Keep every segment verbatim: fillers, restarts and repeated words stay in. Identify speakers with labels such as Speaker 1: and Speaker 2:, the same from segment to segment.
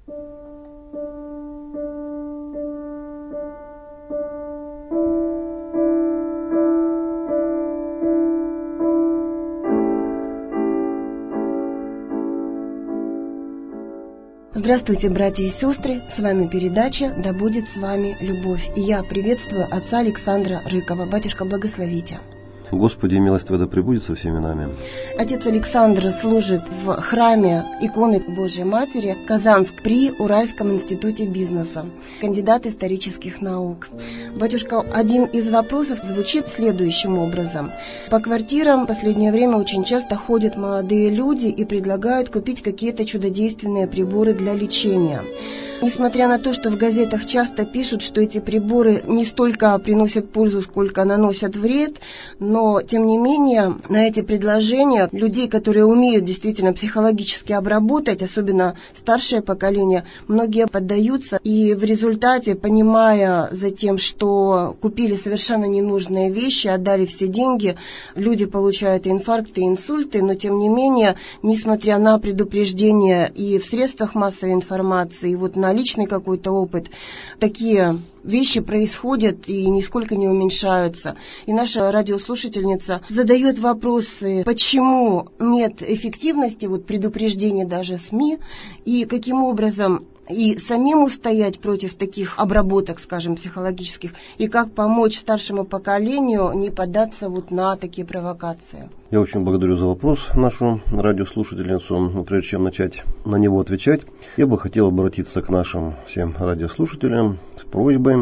Speaker 1: Здравствуйте, братья и сестры, с вами передача «Да будет с вами любовь». И я приветствую отца Александра Рыкова. Батюшка, благословите.
Speaker 2: Господи, милость Твоя да пребудет со всеми нами.
Speaker 1: Отец Александр служит в храме иконы Божьей Матери Казанск при Уральском институте бизнеса, кандидат исторических наук. Батюшка, один из вопросов звучит следующим образом. По квартирам в последнее время очень часто ходят молодые люди и предлагают купить какие-то чудодейственные приборы для лечения. Несмотря на то, что в газетах часто пишут, что эти приборы не столько приносят пользу, сколько наносят вред, но, тем не менее, на эти предложения людей, которые умеют действительно психологически обработать, особенно старшее поколение, многие поддаются, и в результате, понимая затем, что купили совершенно ненужные вещи, отдали все деньги, люди получают инфаркты, инсульты, но, тем не менее, несмотря на предупреждения и в средствах массовой информации, и вот на личный какой-то опыт, такие вещи происходят и нисколько не уменьшаются. И наша радиослушательница задает вопросы, почему нет эффективности, вот предупреждения даже СМИ, и каким образом и самим устоять против таких обработок, скажем, психологических, и как помочь старшему поколению не поддаться вот на такие провокации.
Speaker 2: Я очень благодарю за вопрос нашу радиослушательницу. Но прежде чем начать на него отвечать, я бы хотел обратиться к нашим всем радиослушателям с просьбой.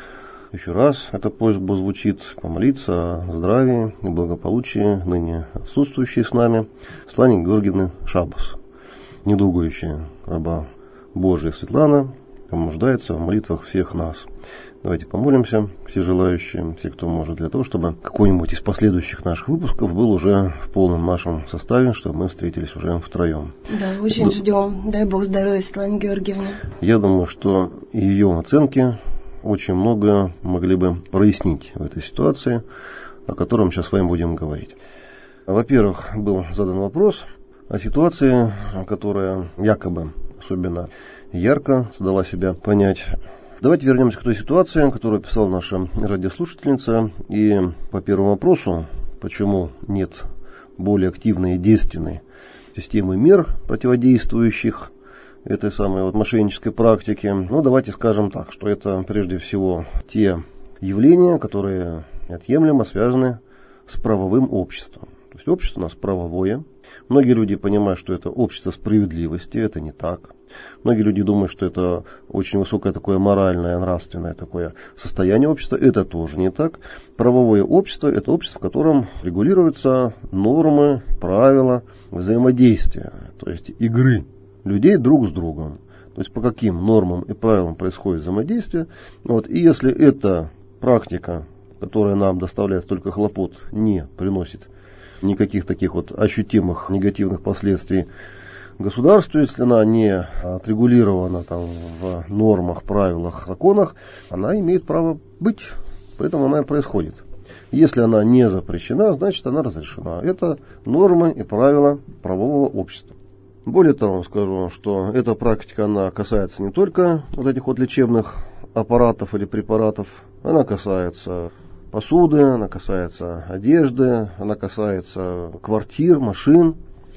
Speaker 2: Еще раз эта просьба звучит: помолиться о здравии и благополучии ныне отсутствующей с нами Светланы Георгиевны Шабас, недугующая раба Божия Светлана, нуждается в молитвах всех нас. Давайте помолимся, все желающие, все, кто может, для того, чтобы какой-нибудь из последующих наших выпусков был уже в полном нашем составе, чтобы мы встретились уже втроем.
Speaker 1: Да, очень Д... ждем. Дай Бог здоровья, Светлане Георгиевне.
Speaker 2: Я думаю, что ее оценки очень много могли бы прояснить в этой ситуации, о котором сейчас с вами будем говорить. Во-первых, был задан вопрос о ситуации, которая якобы особенно ярко дала себя понять. Давайте вернемся к той ситуации, которую описала наша радиослушательница. И по первому вопросу, почему нет более активной и действенной системы мер, противодействующих этой самой вот мошеннической практике, ну давайте скажем так, что это прежде всего те явления, которые неотъемлемо связаны с правовым обществом. То есть общество у нас правовое. Многие люди понимают, что это общество справедливости, это не так. Многие люди думают, что это очень высокое такое моральное, нравственное такое состояние общества. Это тоже не так. Правовое общество – это общество, в котором регулируются нормы, правила взаимодействия, то есть игры людей друг с другом. То есть по каким нормам и правилам происходит взаимодействие. Вот. И если эта практика, которая нам доставляет столько хлопот, не приносит никаких таких вот ощутимых негативных последствий государству, если она не отрегулирована там в нормах, правилах, законах, она имеет право быть, поэтому она и происходит. Если она не запрещена, значит она разрешена. Это нормы и правила правового общества. Более того, скажу, что эта практика, она касается не только вот этих вот лечебных аппаратов или препаратов, она касается посуды, она касается одежды, она касается квартир, машин.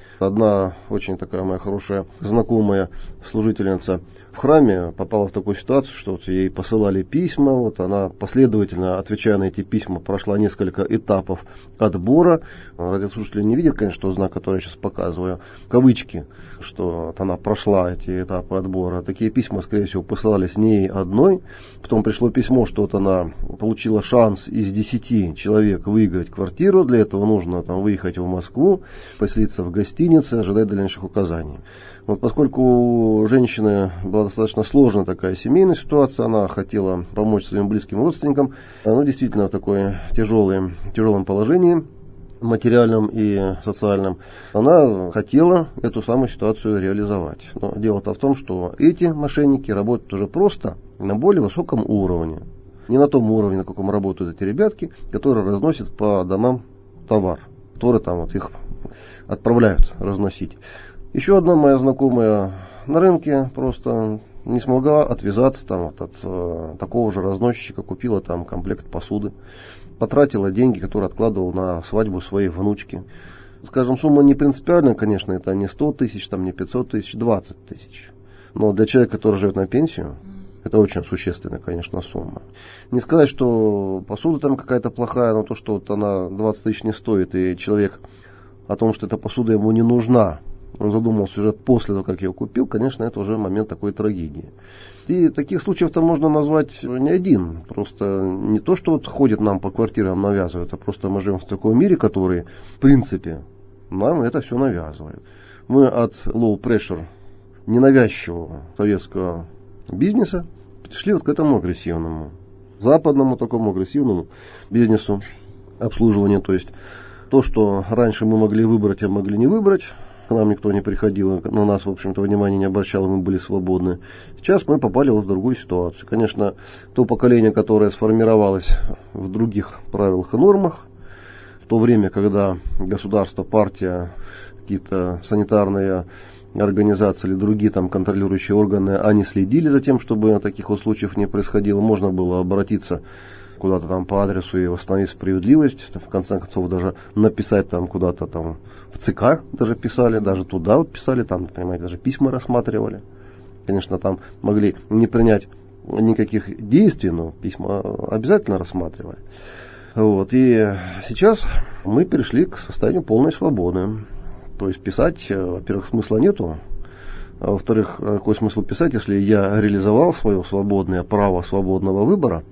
Speaker 2: Одна очень такая моя хорошая знакомая служительница в храме попала в такую ситуацию, что вот ей посылали письма, вот она последовательно, отвечая на эти письма, прошла несколько этапов отбора. Радиослушатели не видят, конечно, тот знак, который я сейчас показываю, кавычки, что вот она прошла эти этапы отбора. Такие письма, скорее всего, посылались не ей одной. Потом пришло письмо, что вот она получила шанс из десяти человек выиграть квартиру. Для этого нужно там выехать в Москву, поселиться в гостинице, ожидать дальнейших указаний. Вот поскольку у женщины была достаточно сложная такая семейная ситуация, она хотела помочь своим близким родственникам, она действительно в такой тяжелой, тяжелом положении материальном и социальном, она хотела эту самую ситуацию реализовать. Но дело-то в том, что эти мошенники работают уже просто на более высоком уровне. Не на том уровне, на каком работают эти ребятки, которые разносят по домам товар, которые там вот их отправляют разносить. Еще одна моя знакомая на рынке просто не смогла отвязаться там, вот, от э, такого же разносчика, купила там комплект посуды, потратила деньги, которые откладывала на свадьбу своей внучки. Скажем, сумма не принципиальная, конечно, это не сто тысяч, там, не пятьсот тысяч, двадцать тысяч. Но для человека, который живет на пенсию, это очень существенная, конечно, сумма. Не сказать, что посуда там какая-то плохая, но то, что вот она двадцать тысяч не стоит, и человек о том, что эта посуда ему не нужна, он задумался уже после того, как я ее купил, конечно, это уже момент такой трагедии. И таких случаев-то можно назвать не один. Просто не то, что вот ходят нам по квартирам, навязывают, а просто мы живем в таком мире, который, в принципе, нам это все навязывает. Мы от low pressure, ненавязчивого советского бизнеса пришли вот к этому агрессивному, западному такому агрессивному бизнесу обслуживания. То есть то, что раньше мы могли выбрать, а могли не выбрать, к нам никто не приходил, на нас, в общем-то, внимания не обращал, мы были свободны. Сейчас мы попали вот в другую ситуацию. Конечно, то поколение, которое сформировалось в других правилах и нормах, в то время, когда государство, партия, какие-то санитарные организации или другие там контролирующие органы, они следили за тем, чтобы таких вот случаев не происходило, можно было обратиться куда-то там по адресу и восстановить справедливость, в конце концов даже написать там куда-то там в ЦК даже писали, даже туда вот писали, там, понимаете, даже письма рассматривали. Конечно, там могли не принять никаких действий, но письма обязательно рассматривали. Вот. И сейчас мы перешли к состоянию полной свободы. То есть писать, во-первых, смысла нету, а во-вторых, какой смысл писать, если я реализовал свое свободное право свободного выбора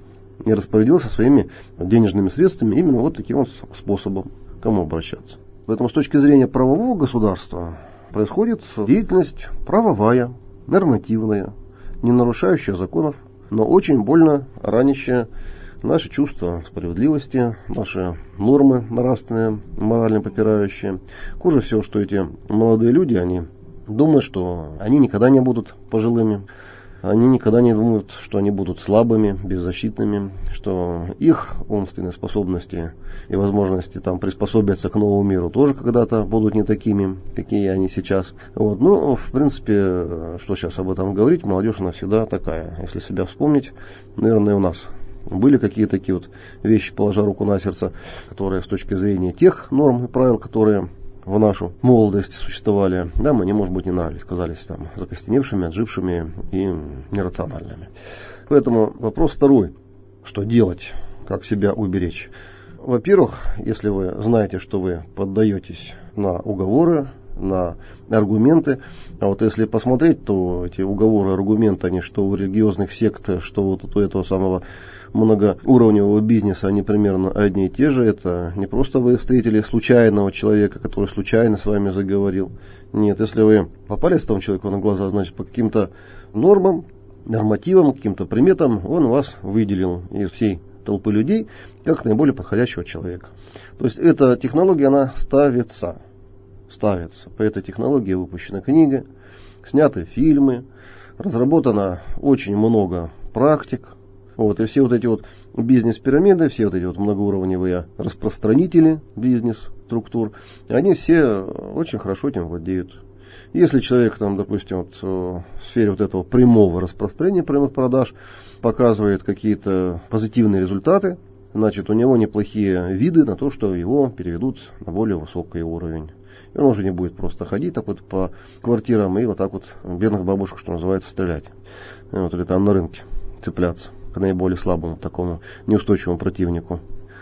Speaker 2: и распорядился своими денежными средствами именно вот таким вот способом, к кому обращаться. Поэтому с точки зрения правового государства происходит деятельность правовая, нормативная, не нарушающая законов, но очень больно ранящая наши чувства справедливости, наши нормы нравственные, морально попирающие. Хуже всего, что эти молодые люди, они думают, что они никогда не будут пожилыми, они никогда не думают, что они будут слабыми, беззащитными, что их умственные способности и возможности там приспособиться к новому миру тоже когда-то будут не такими, какие они сейчас. Вот. Ну, в принципе, что сейчас об этом говорить, молодежь она всегда такая. Если себя вспомнить, наверное, у нас были какие-то такие вот вещи, положа руку на сердце, которые с точки зрения тех норм и правил, которые в нашу молодость существовали, да, мне, может быть, не нравились, казались там закостеневшими, отжившими и нерациональными. Поэтому вопрос второй. Что делать? Как себя уберечь? Во-первых, если вы знаете, что вы поддаетесь на уговоры, на аргументы, а вот если посмотреть, то эти уговоры, аргументы, они что у религиозных сект, что вот у этого самого многоуровневого бизнеса, они примерно одни и те же. Это не просто вы встретили случайного человека, который случайно с вами заговорил. Нет, если вы попались этому человеку на глаза, значит, по каким-то нормам, нормативам, каким-то приметам он вас выделил из всей толпы людей как наиболее подходящего человека. То есть эта технология, она ставится. ставится. По этой технологии выпущена книга, сняты фильмы, разработано очень много практик. Вот, и все вот эти вот бизнес-пирамиды, все вот эти вот многоуровневые распространители бизнес-структур, они все очень хорошо этим владеют. Если человек, там, допустим, вот, в сфере вот этого прямого распространения прямых продаж показывает какие-то позитивные результаты, значит, у него неплохие виды на то, что его переведут на более высокий уровень. И он уже не будет просто ходить так вот по квартирам и вот так вот бедных бабушек, что называется, стрелять. Вот, или там на рынке цепляться к наиболее слабому, такому неустойчивому противнику.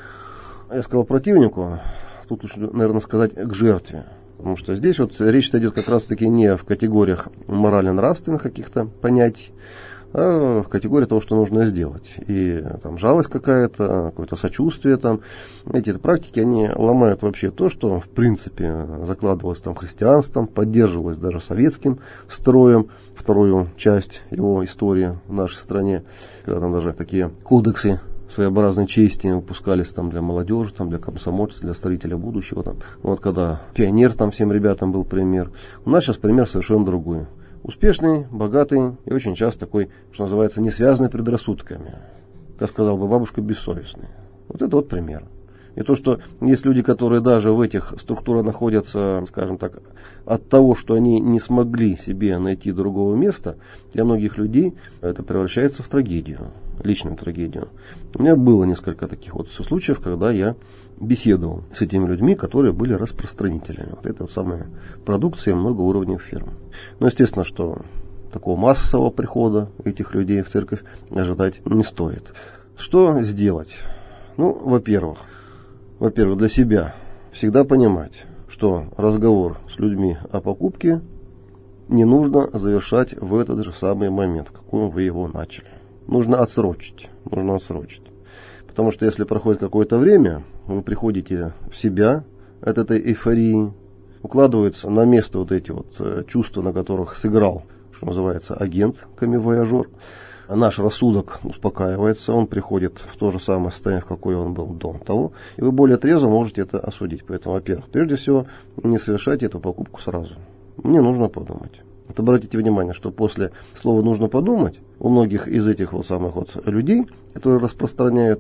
Speaker 2: Я сказал противнику, тут лучше, наверное, сказать к жертве. Потому что здесь вот речь идет как раз-таки не в категориях морально-нравственных каких-то понятий, а в категории того, что нужно сделать. И там жалость какая-то, какое-то сочувствие там. Эти практики, они ломают вообще то, что в принципе закладывалось там христианством, поддерживалось даже советским строем, вторую часть его истории в нашей стране, когда там даже такие кодексы своеобразной чести выпускались там для молодежи, там для комсомольцев, для строителя будущего. Там. Вот когда пионер там всем ребятам был пример. У нас сейчас пример совершенно другой. Успешный, богатый и очень часто такой, что называется, не связанный предрассудками. Как сказал бы бабушка, бессовестный. Вот это вот пример. И то, что есть люди, которые даже в этих структурах находятся, скажем так, от того, что они не смогли себе найти другого места, для многих людей это превращается в трагедию, личную трагедию. У меня было несколько таких вот случаев, когда я беседовал с этими людьми, которые были распространителями. Вот это вот самая продукция многоуровневых фирм. Но естественно, что такого массового прихода этих людей в церковь ожидать не стоит. Что сделать? Ну, во-первых, во-первых, для себя всегда понимать, что разговор с людьми о покупке не нужно завершать в этот же самый момент, в каком вы его начали. Нужно отсрочить, нужно отсрочить. Потому что если проходит какое-то время, вы приходите в себя от этой эйфории, укладываются на место вот эти вот чувства, на которых сыграл, что называется, агент, камевояжер. Наш рассудок успокаивается, он приходит в то же самое состояние, в какое он был до того, и вы более трезво можете это осудить. Поэтому, во-первых, прежде всего, не совершайте эту покупку сразу. Мне нужно подумать. Вот обратите внимание, что после слова «нужно подумать» у многих из этих вот самых вот людей, которые распространяют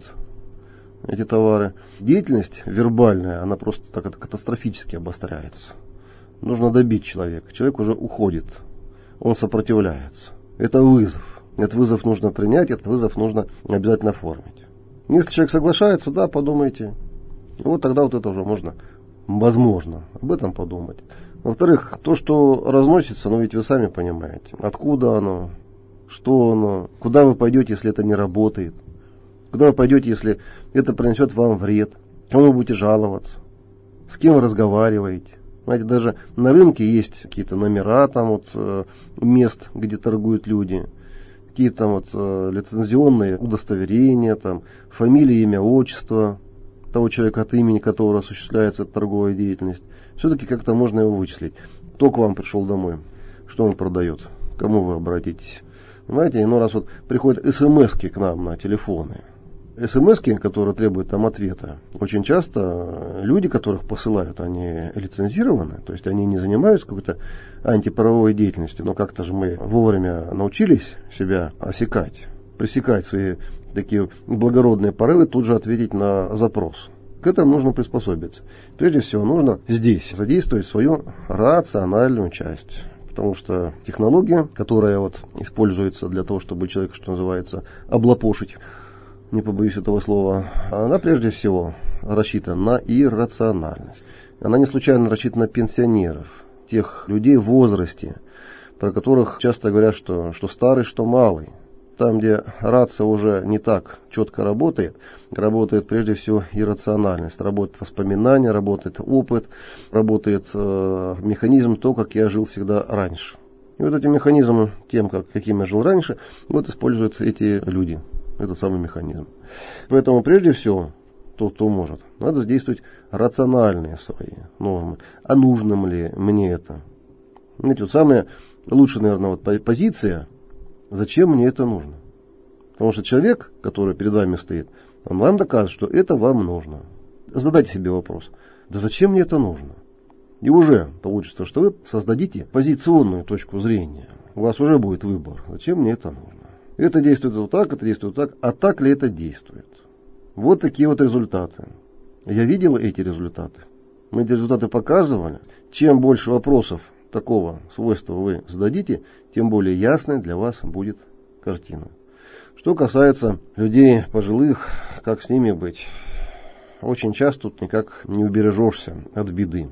Speaker 2: эти товары, деятельность вербальная, она просто так это катастрофически обостряется. Нужно добить человека. Человек уже уходит, он сопротивляется. Это вызов. Этот вызов нужно принять, этот вызов нужно обязательно оформить. Если человек соглашается, да, подумайте. Вот тогда вот это уже можно, возможно, об этом подумать. Во-вторых, то, что разносится, ну ведь вы сами понимаете, откуда оно, что оно, куда вы пойдете, если это не работает, куда вы пойдете, если это принесет вам вред, кому вы будете жаловаться, с кем вы разговариваете. Знаете, даже на рынке есть какие-то номера там вот э, мест, где торгуют люди, какие-то там вот э, лицензионные удостоверения, там, фамилия, имя, отчество того человека, от имени которого осуществляется эта торговая деятельность. Все-таки как-то можно его вычислить. Кто к вам пришел домой, что он продает, к кому вы обратитесь. Понимаете, иной раз вот приходят смс-ки к нам на телефоны. СМС-ки, которые требуют там ответа, очень часто люди, которых посылают, они лицензированы, то есть они не занимаются какой-то антиправовой деятельностью, но как-то же мы вовремя научились себя осекать, пресекать свои такие благородные порывы, тут же ответить на запрос. К этому нужно приспособиться. Прежде всего нужно здесь задействовать свою рациональную часть. Потому что технология, которая вот используется для того, чтобы человека, что называется, облапошить, не побоюсь этого слова, она прежде всего рассчитана на иррациональность. Она не случайно рассчитана на пенсионеров, тех людей в возрасте, про которых часто говорят, что, что старый, что малый. Там, где рация уже не так четко работает, работает прежде всего иррациональность, работает воспоминания, работает опыт, работает э, механизм то, как я жил всегда раньше. И вот эти механизмы, тем, как, каким я жил раньше, вот используют эти люди. Этот самый механизм. Поэтому прежде всего, тот, кто может, надо задействовать рациональные свои нормы. А нужно ли мне это? Знаете, вот самая лучшая, наверное, вот позиция, зачем мне это нужно? Потому что человек, который перед вами стоит, он вам доказывает, что это вам нужно. Задайте себе вопрос, да зачем мне это нужно? И уже получится, что вы создадите позиционную точку зрения. У вас уже будет выбор, зачем мне это нужно. Это действует вот так, это действует вот так, а так ли это действует? Вот такие вот результаты. Я видел эти результаты. Мы эти результаты показывали. Чем больше вопросов такого свойства вы зададите, тем более ясной для вас будет картина. Что касается людей пожилых, как с ними быть? Очень часто тут никак не убережешься от беды.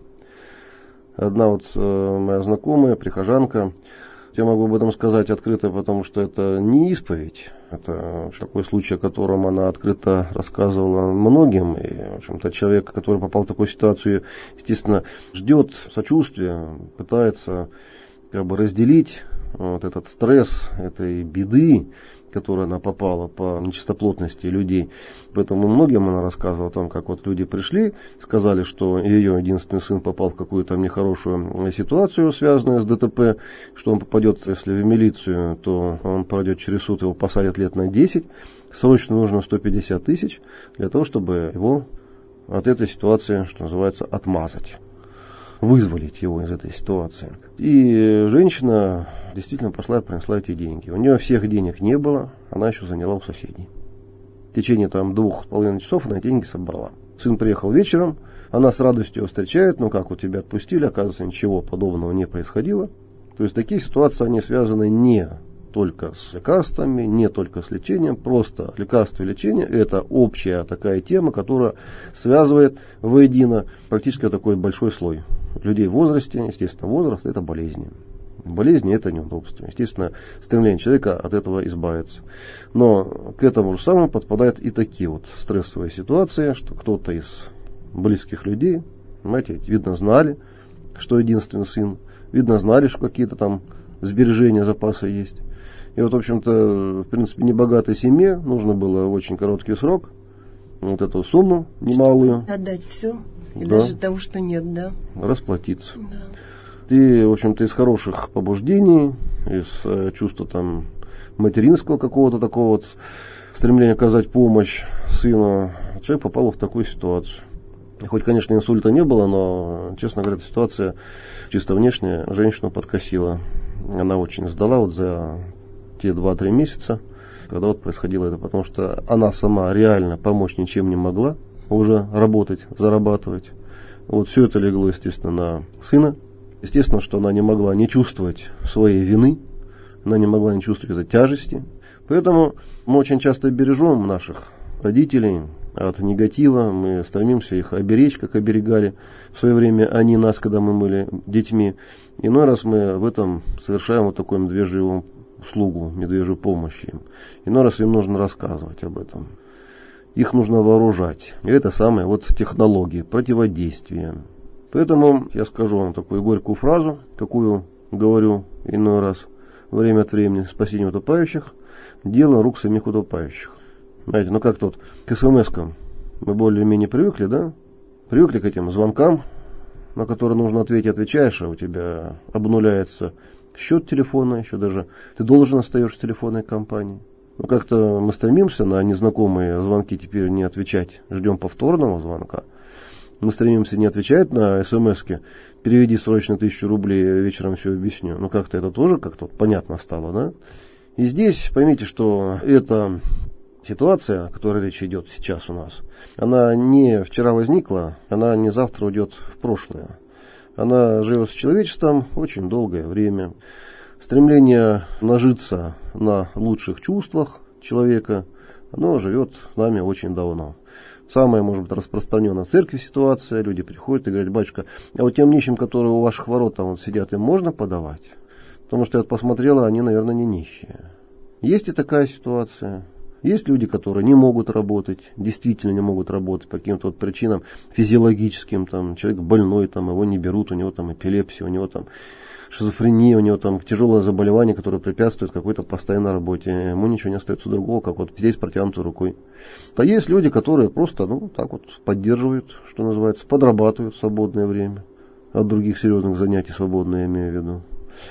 Speaker 2: Одна вот э, моя знакомая, прихожанка, я могу об этом сказать открыто, потому что это не исповедь. Это такой случай, о котором она открыто рассказывала многим. И, в общем-то, человек, который попал в такую ситуацию, естественно, ждет сочувствия, пытается как бы разделить вот этот стресс этой беды, в которую она попала по нечистоплотности людей. Поэтому многим она рассказывала о том, как вот люди пришли, сказали, что ее единственный сын попал в какую-то нехорошую ситуацию, связанную с ДТП, что он попадет, если в милицию, то он пройдет через суд, его посадят лет на десять. Срочно нужно сто пятьдесят тысяч для того, чтобы его от этой ситуации, что называется, отмазать, вызволить его из этой ситуации. И женщина действительно пошла и принесла эти деньги. У нее всех денег не было, она еще заняла у соседей. В течение там двух с половиной часов она деньги собрала. Сын приехал вечером, она с радостью его встречает, ну как, вот тебя отпустили, оказывается, ничего подобного не происходило. То есть такие ситуации, они связаны не только с лекарствами, не только с лечением, просто лекарство и лечение – это общая такая тема, которая связывает воедино практически такой большой слой людей в возрасте. Естественно, возраст – это болезни. Болезни – это неудобство. Естественно, стремление человека от этого избавиться. Но к этому же самому подпадают и такие вот стрессовые ситуации, что кто-то из близких людей, понимаете, видно, знали, что единственный сын, видно, знали, что какие-то там сбережения, запасы есть. И вот, в общем-то, в принципе, небогатой семье нужно было в очень короткий срок вот эту сумму немалую.
Speaker 1: Чтобы отдать все, и
Speaker 2: да,
Speaker 1: даже того, что нет, да.
Speaker 2: Расплатиться.
Speaker 1: Да.
Speaker 2: И, в общем-то, из хороших побуждений, из э, чувства там материнского какого-то такого вот стремления оказать помощь сыну, человек попал в такую ситуацию. И хоть, конечно, инсульта не было, но, честно говоря, эта ситуация чисто внешне женщину подкосила. Она очень сдала вот за те два-три месяца, когда вот происходило это, потому что она сама реально помочь ничем не могла уже работать, зарабатывать. Вот все это легло, естественно, на сына. Естественно, что она не могла не чувствовать своей вины, она не могла не чувствовать этой тяжести. Поэтому мы очень часто бережем наших родителей от негатива, мы стремимся их оберечь, как оберегали в свое время они нас, когда мы были детьми. Иной раз мы в этом совершаем вот такую медвежью услугу, медвежью помощь им. Иной раз им нужно рассказывать об этом. Их нужно вооружать. И это самые вот технологии противодействия. Поэтому я скажу вам такую горькую фразу, какую говорю иной раз время от времени: спасение утопающих – дело рук самих утопающих. Знаете, ну как тут к смс-кам мы более-менее привыкли, да? Привыкли к этим звонкам, на которые нужно ответить, отвечаешь, а у тебя обнуляется счет телефона, еще даже ты должен остаешься в телефонной компании. Ну как-то мы стремимся на незнакомые звонки теперь не отвечать, ждем повторного звонка. Мы стремимся не отвечать на смс-ки: переведи срочно тысячу рублей, вечером все объясню. Ну как-то это тоже как-то понятно стало, да? И здесь поймите, что эта ситуация, о которой речь идет сейчас у нас, она не вчера возникла, она не завтра уйдет в прошлое. Она живет с человечеством очень долгое время. Стремление нажиться на лучших чувствах человека, оно живет с нами очень давно. Самая, может быть, распространенная в церкви ситуация: люди приходят и говорят: батюшка, а вот тем нищим, которые у ваших ворот там вот сидят, им можно подавать? Потому что я посмотрела, они, наверное, не нищие. Есть и такая ситуация. Есть люди, которые не могут работать, действительно не могут работать по каким-то вот причинам физиологическим, там, человек больной, там, его не берут, у него там эпилепсия, у него там шизофрения, у него там тяжелое заболевание, которое препятствует какой-то постоянной работе. Ему ничего не остается другого, как вот здесь протянутой рукой. А есть люди, которые просто, ну, так вот поддерживают, что называется, подрабатывают в свободное время от других серьезных занятий, свободное я имею в виду.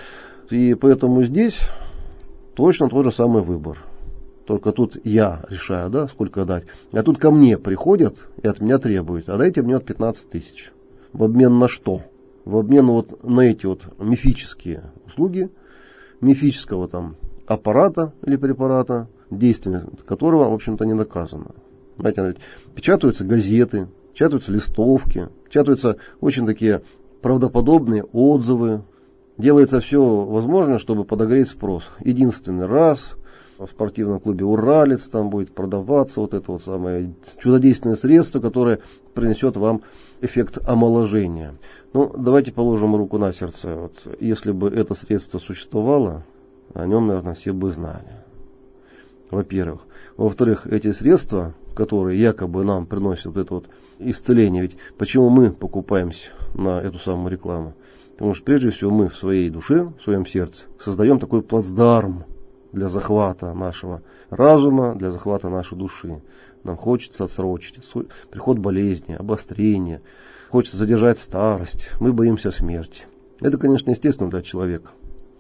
Speaker 2: И поэтому здесь точно тот же самый выбор. Только тут я решаю, да, сколько дать. А тут ко мне приходят и от меня требуют: а дайте мне вот пятнадцать тысяч. В обмен на что? В обмен вот на эти вот мифические услуги, мифического там аппарата или препарата, действие которого, в общем-то, не доказано. Знаете, печатаются газеты, печатаются листовки, печатаются очень такие правдоподобные отзывы. Делается все возможное, чтобы подогреть спрос. Единственный раз в спортивном клубе «Уралец» там будет продаваться вот это вот самое чудодейственное средство, которое принесет вам эффект омоложения. Ну, давайте положим руку на сердце. Вот, если бы это средство существовало, о нем, наверное, все бы знали. Во-первых. Во-вторых, эти средства, которые якобы нам приносят вот это вот исцеление, ведь почему мы покупаемся на эту самую рекламу? Потому что прежде всего мы в своей душе, в своем сердце создаем такой плацдарм для захвата нашего разума, для захвата нашей души. Нам хочется отсрочить приход болезни, обострения, хочется задержать старость, мы боимся смерти. Это, конечно, естественно для человека.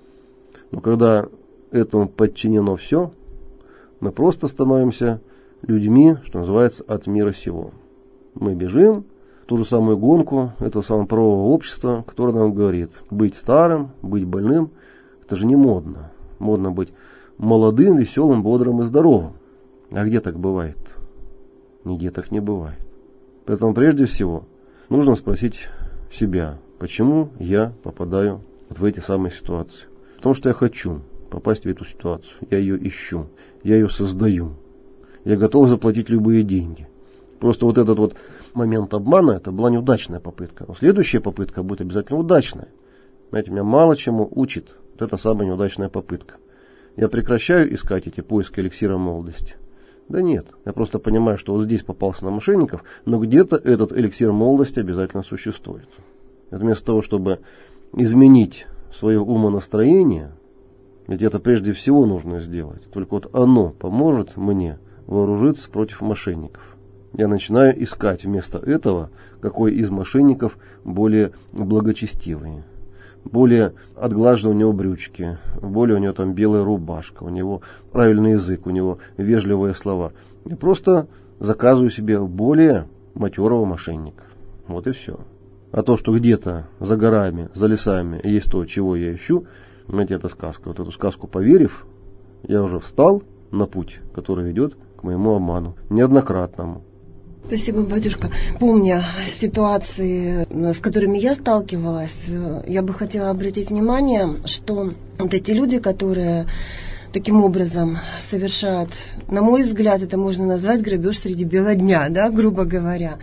Speaker 2: Но когда этому подчинено все, мы просто становимся людьми, что называется, от мира сего. Мы бежим в ту же самую гонку этого самого правового общества, которое нам говорит: быть старым, быть больным, это же не модно. Модно быть молодым, веселым, бодрым и здоровым. А где так бывает? Нигде так не бывает. Поэтому прежде всего нужно спросить себя, почему я попадаю вот в эти самые ситуации. Потому что я хочу попасть в эту ситуацию, я ее ищу, я ее создаю, я готов заплатить любые деньги. Просто вот этот вот момент обмана, это была неудачная попытка. Но следующая попытка будет обязательно удачная. Знаете, меня мало чему учит вот эта самая неудачная попытка. Я прекращаю искать эти поиски эликсира молодости? Да нет, я просто понимаю, что вот здесь попался на мошенников, но где-то этот эликсир молодости обязательно существует. И вместо того, чтобы изменить свое умонастроение, ведь это прежде всего нужно сделать, только вот оно поможет мне вооружиться против мошенников. Я начинаю искать вместо этого, какой из мошенников более благочестивый, более отглажены у него брючки, более у него там белая рубашка, у него правильный язык, у него вежливые слова. Я просто заказываю себе более матерого мошенника. Вот и все. А то, что где-то за горами, за лесами есть то, чего я ищу, знаете, это сказка. Вот эту сказку поверив, я уже встал на путь, который ведет к моему обману, неоднократному.
Speaker 1: Спасибо, батюшка. Помня ситуации, с которыми я сталкивалась, я бы хотела обратить внимание, что вот эти люди, которые таким образом совершают, на мой взгляд, это можно назвать грабеж среди бела дня, да, грубо говоря,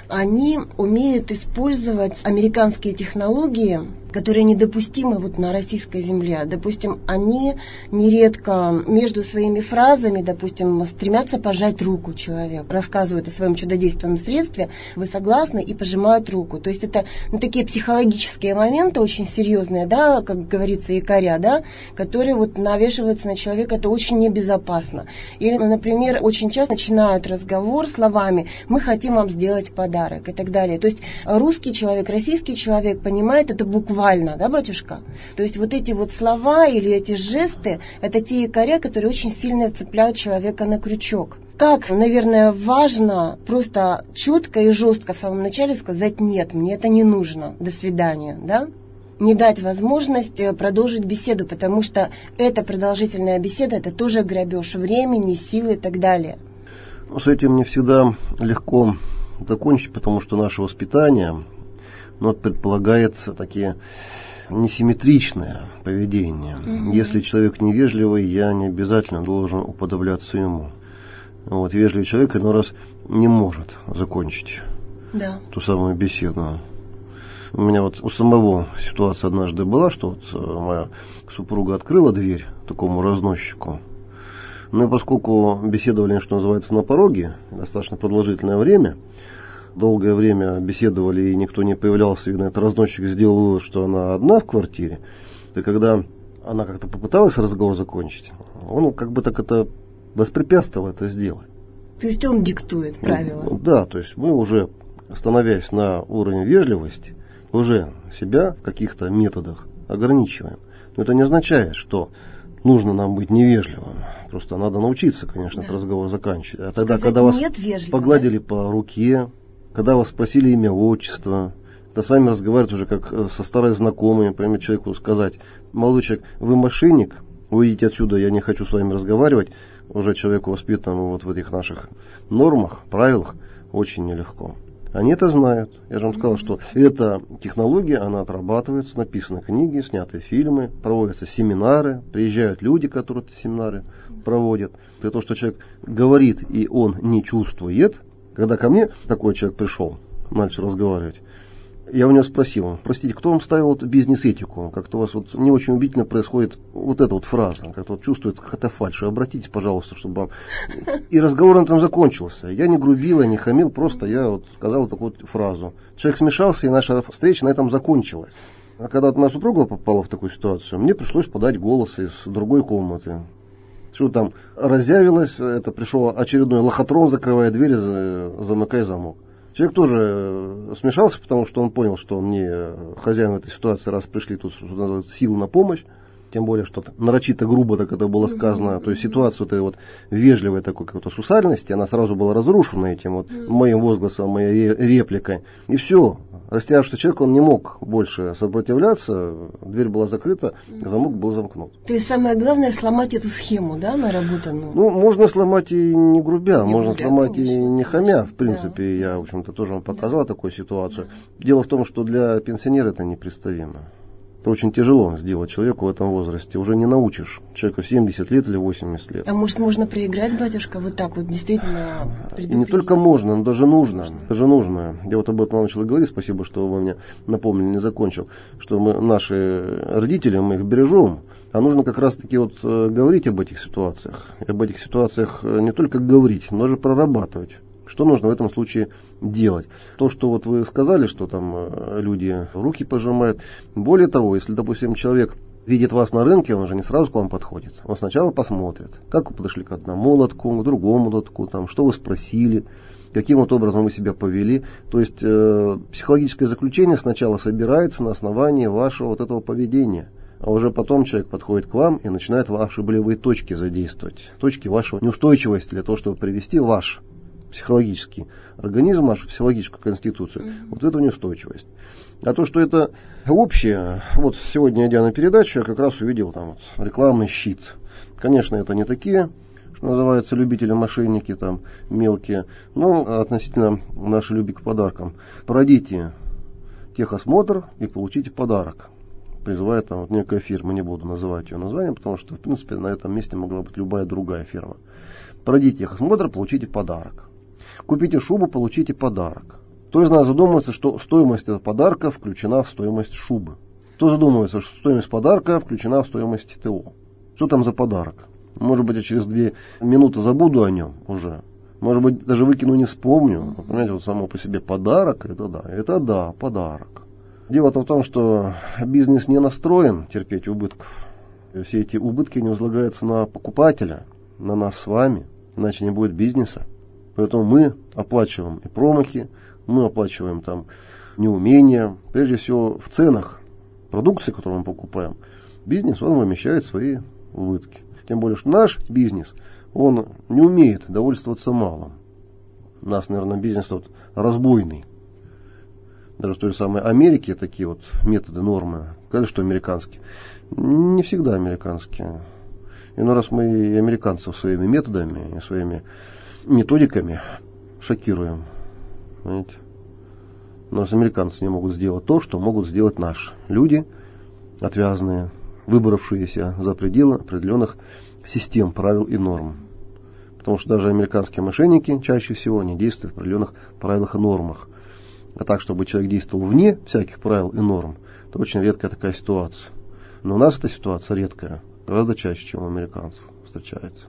Speaker 1: они умеют использовать американские технологии, которые недопустимы вот на российской земле. Допустим, они нередко между своими фразами, допустим, стремятся пожать руку человеку, рассказывают о своем чудодейственном средстве, вы согласны, и пожимают руку. То есть это ну, такие психологические моменты очень серьезные, да, как говорится, якоря, да, которые вот навешиваются на человека, это очень небезопасно. Или, например, очень часто начинают разговор словами «мы хотим вам сделать подарок» и так далее. То есть русский человек, российский человек понимает это буквально. Да, батюшка? То есть вот эти вот слова или эти жесты, это те якоря, которые очень сильно цепляют человека на крючок. Как, наверное, важно просто четко и жестко в самом начале сказать «нет, мне это не нужно, до свидания», да? Не дать возможность продолжить беседу, потому что эта продолжительная беседа, это тоже грабеж времени, силы и так далее.
Speaker 2: С этим не всегда легко закончить, потому что наше воспитание но предполагает такие несимметричное поведение. Mm-hmm. Если человек невежливый, я не обязательно должен уподобляться ему. Вот, вежливый человек иной раз не может закончить да. ту самую беседу. У меня вот у самого ситуация однажды была, что вот моя супруга открыла дверь такому разносчику. Ну и поскольку беседовали, что называется, на пороге, достаточно продолжительное время, долгое время беседовали, и никто не появлялся, видно, этот разносчик сделал вывод, что она одна в квартире. И когда она как-то попыталась разговор закончить, он как бы так это воспрепятствовал это сделать.
Speaker 1: То есть он диктует правила?
Speaker 2: Ну, да, то есть мы уже, становясь на уровень вежливости, уже себя в каких-то методах ограничиваем. Но это не означает, что нужно нам быть невежливым. Просто надо научиться, конечно, да. этот разговор заканчивать. А тогда,
Speaker 1: сказать
Speaker 2: когда вас
Speaker 1: вежливо,
Speaker 2: погладили
Speaker 1: да?
Speaker 2: по руке, когда вас спросили имя, отчество, когда с вами разговаривают уже как со старой знакомой, например, человеку сказать: молодой человек, вы мошенник, вы идите отсюда, я не хочу с вами разговаривать, уже человеку воспитанному вот в этих наших нормах, правилах, очень нелегко. Они это знают. Я же вам сказал, что эта технология, она отрабатывается, написаны книги, сняты фильмы, проводятся семинары, приезжают люди, которые эти семинары проводят. Это то, что человек говорит, и он не чувствует. Когда ко мне такой человек пришел, начал разговаривать, я у него спросил: простите, кто вам ставил вот бизнес-этику? Как-то у вас вот не очень убедительно происходит вот эта вот фраза, как-то вот чувствуется какая-то фальшь. Обратитесь, пожалуйста, чтобы вам... И разговор на этом закончился. Я не грубил, я не хамил, просто я вот сказал вот такую вот фразу. Человек смешался, и наша встреча на этом закончилась. А когда вот моя супруга попала в такую ситуацию, мне пришлось подать голос из другой комнаты. Что там разъявилось, это пришел очередной лохотрон, закрывая дверь, замыкая замок. Человек тоже смешался, потому что он понял, что он не хозяин этой ситуации, раз пришли тут силы на помощь. Тем более, что нарочито грубо так это было сказано. То есть ситуация этой вот вежливой такой какой-то сусальности, она сразу была разрушена этим вот моим возгласом, моей репликой. И все. Растерявшийся человек, он не мог больше сопротивляться, дверь была закрыта, замок был замкнут.
Speaker 1: То есть самое главное сломать эту схему, да, наработанную?
Speaker 2: Ну, можно сломать и не грубя,
Speaker 1: не
Speaker 2: можно
Speaker 1: грубя,
Speaker 2: сломать
Speaker 1: конечно,
Speaker 2: и не хамя.
Speaker 1: конечно,
Speaker 2: В принципе,
Speaker 1: да.
Speaker 2: я, в общем-то, тоже вам показал да. такую ситуацию. Да. Дело в том, что для пенсионера это непредставимо. Это очень тяжело сделать человеку в этом возрасте. Уже не научишь человека в семьдесят лет или восемьдесят лет.
Speaker 1: А может, можно проиграть, батюшка, вот так вот, действительно
Speaker 2: предупредить? Не только можно, но даже нужно. нужно. Даже нужно. Я вот об этом начал говорить, спасибо, что вы мне напомнили, не закончил, что мы, наши родители, мы их бережем. А нужно как раз-таки вот говорить об этих ситуациях. И об этих ситуациях не только говорить, но даже прорабатывать. Что нужно в этом случае делать? То, что вот вы сказали, что там люди руки пожимают. Более того, если, допустим, человек видит вас на рынке, он же не сразу к вам подходит. Он сначала посмотрит, как вы подошли к одному лотку, к другому лотку, там, что вы спросили, каким вот образом вы себя повели. То есть э, психологическое заключение сначала собирается на основании вашего вот этого поведения. А уже потом человек подходит к вам и начинает ваши болевые точки задействовать. Точки вашего неустойчивости для того, чтобы привести ваш психологический организм, нашу психологическую конституцию, mm-hmm. вот эту неустойчивость. А то, что это общее, вот сегодня, идя на передачу, я как раз увидел там вот рекламный щит. Конечно, это не такие, что называется, любители-мошенники там мелкие, но относительно нашей любви к подаркам. Пройдите техосмотр и получите подарок. Призывает там вот некая фирма, не буду называть ее название, потому что, в принципе, на этом месте могла быть любая другая фирма. Пройдите техосмотр, получите подарок. Купите шубу, получите подарок. Кто из нас задумывается, что стоимость этого подарка включена в стоимость шубы? Кто задумывается, что стоимость подарка включена в стоимость ТО? Что там за подарок? Может быть, я через две минуты забуду о нем уже. Может быть, даже выкину, не вспомню. Вы понимаете, вот само по себе подарок, это да, это да, подарок. Дело-то в том, что бизнес не настроен терпеть убытков. Все эти убытки не возлагаются на покупателя, на нас с вами, иначе не будет бизнеса. Поэтому мы оплачиваем и промахи, мы оплачиваем там неумения. Прежде всего в ценах продукции, которую мы покупаем, бизнес, он вымещает свои убытки. Тем более, что наш бизнес, он не умеет довольствоваться малым. У нас, наверное, бизнес вот разбойный. Даже в той же самой Америке такие вот методы, нормы, сказали, что американские. Не всегда американские. Иной раз мы и американцев своими методами, и своими методиками шокируем. Знаете? Но раз американцы не могут сделать то, что могут сделать наши люди, отвязные, выбравшиеся за пределы определенных систем, правил и норм. Потому что даже американские мошенники чаще всего не действуют в определенных правилах и нормах. А так, чтобы человек действовал вне всяких правил и норм, это очень редкая такая ситуация. Но у нас эта ситуация редкая, гораздо чаще, чем у американцев встречается.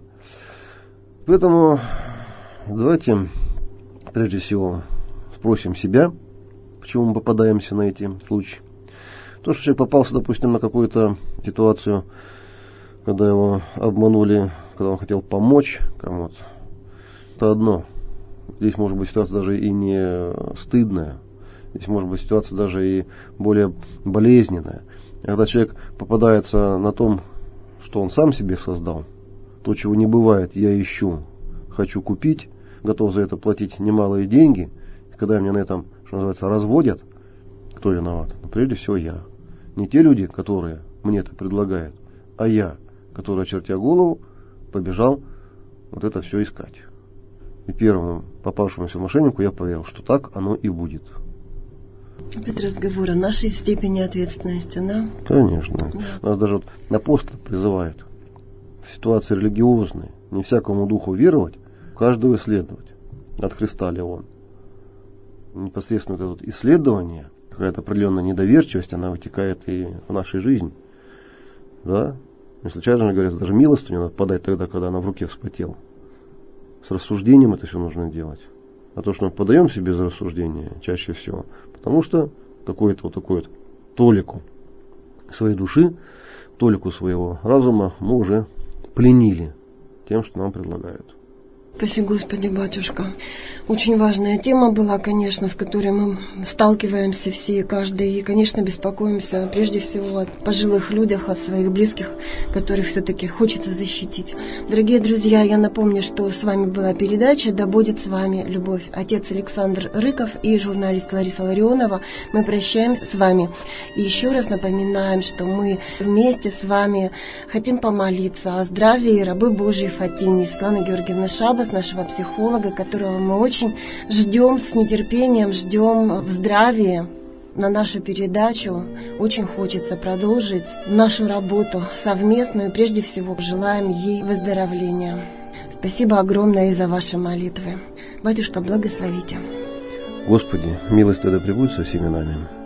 Speaker 2: Поэтому давайте прежде всего спросим себя, почему мы попадаемся на эти случаи. То, что человек попался, допустим, на какую-то ситуацию, когда его обманули, когда он хотел помочь кому-то, это одно. Здесь может быть ситуация даже и не стыдная. Здесь может быть ситуация даже и более болезненная. Когда человек попадается на том, что он сам себе создал, то, чего не бывает, я ищу, хочу купить, готов за это платить немалые деньги. И когда меня на этом, что называется, разводят, кто виноват? Ну, прежде всего я. Не те люди, которые мне это предлагают, а я, который, очертя голову, побежал вот это все искать. И первому попавшемуся мошеннику я поверил, что так оно и будет.
Speaker 1: Опять разговор о нашей степени ответственности, да?
Speaker 2: Конечно.
Speaker 1: Да.
Speaker 2: Нас даже вот апостол призывает в ситуации религиозной не всякому духу веровать, каждого исследовать. От Христа ли он. Непосредственно это вот исследование, какая-то определенная недоверчивость, она вытекает и в нашей жизни. Да? Не случайно же говорят, даже милостыню надо подать тогда, когда она в руке вспотела. С рассуждением это все нужно делать. А то, что мы подаем себе без рассуждения, чаще всего, потому что какую-то вот такую вот толику своей души, толику своего разума мы уже пленили тем, что нам предлагают.
Speaker 1: Спаси Господи, батюшка. Очень важная тема была, конечно, с которой мы сталкиваемся все и каждый. И, конечно, беспокоимся прежде всего о пожилых людях, о своих близких, которых все-таки хочется защитить. Дорогие друзья, я напомню, что с вами была передача «Да будет с вами любовь». Отец Александр Рыков и журналист Лариса Ларионова. Мы прощаемся с вами. И еще раз напоминаем, что мы вместе с вами хотим помолиться о здравии рабы Божьей Фатине Светланы Георгиевны Шабас, нашего психолога, которого мы очень ждем с нетерпением, ждем в здравии на нашу передачу. Очень хочется продолжить нашу работу совместную. Прежде всего, желаем ей выздоровления. Спасибо огромное и за ваши молитвы. Батюшка, благословите.
Speaker 2: Господи, милость Твоя да пребудет со всеми нами.